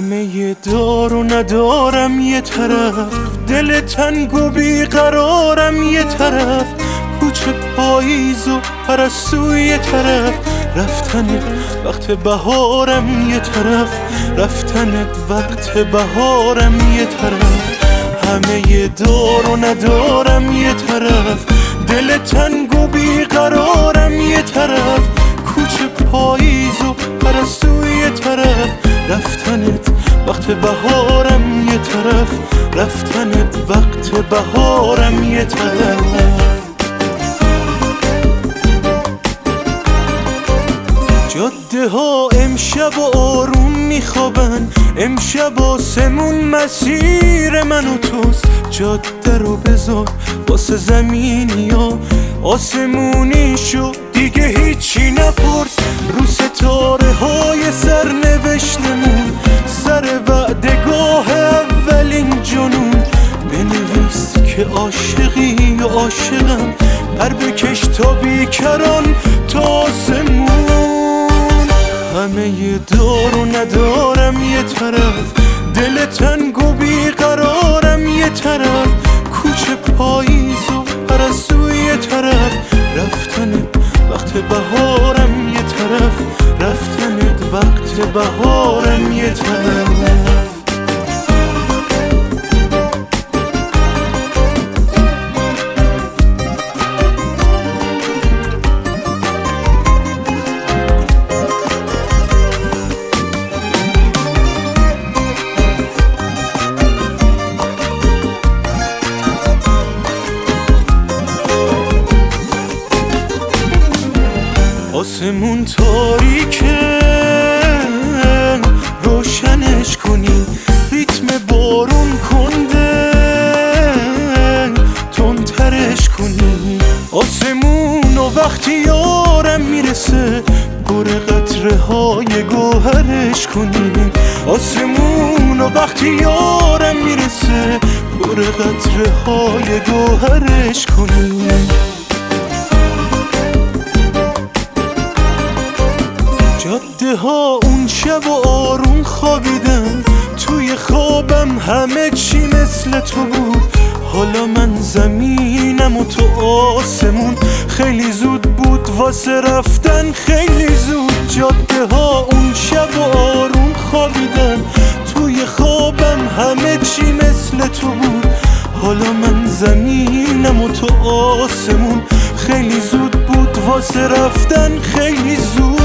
همه دار و ندارم یه طرف، دل تنگ و بیقرارم یه طرف، کوچه پاییز و پرستوی یه طرف، رفتنت وقت بهارم یه طرف، رفتنت وقت بهارم یه طرف. همه دار و ندارم یه طرف، دل تنگ و بیقرارم یه طرف، کوچه پاییز و پرستوی یه طرف، رفتنت وقت بهارم یه طرف، رفتنت وقت بهارم یه طرف. جاده ها امشب و آروم میخوابن، امشب آسمون مسیر من و توست، جاده رو بذار واسه زمینی ها، آسمونی شو دیگه هیچی نپرس، رو ستاره های سرنوشتمون، سر وعدگاه اولین جنون، بنویس که عاشقی و عاشقم، پر بکش تا بیکران تا آسمون. همه دار و ندارم یه طرف، دل تنگ و بیقرارم یه طرف، کوچه پاییز و پرستوی یه طرف، رفتنت وقت بهارم یه طرف، رفتنت وقت بهارم یه طرف. آسمون تاریکه روشنش کنی، ریتم بارون کنده تندترش کنی، آسمون و وقتی یارم میرسه پر قطره های گوهرش کنی، آسمون و وقتی یارم میرسه پر قطره های گوهرش کنی. جاده ها اون شب و آروم خوابیدم، توی خوابم همه چی مثل تو بود، حالا من زمینم و تو آسمون، خیلی زود بود واسه رفتن خیلی زود. جاده ها اون شب و آروم خوابیدم، توی خوابم همه چی مثل تو بود، حالا من زمینم و تو آسمون، خیلی زود بود واسه رفتن خیلی زود.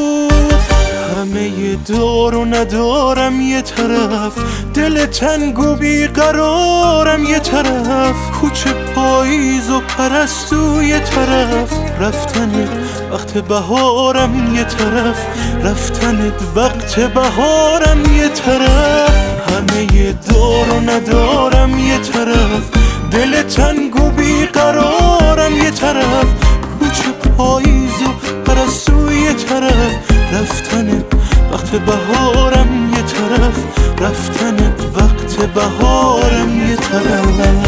همه دار و ندارم یه طرف، دل تنگ و بیقرارم یه طرف، کوچه پاییز و پرستو یه طرف، رفتنت وقت بهارم یه طرف، رفتنت وقت بهارم یه طرف. همه دار و ندارم یه طرف، دل تنگ و بیقرارم یه طرف، کوچه پاییز و پرستو یه طرف، رفتنت وقت بهارم یه طرف، رفتنت وقت بهارم یه طرف.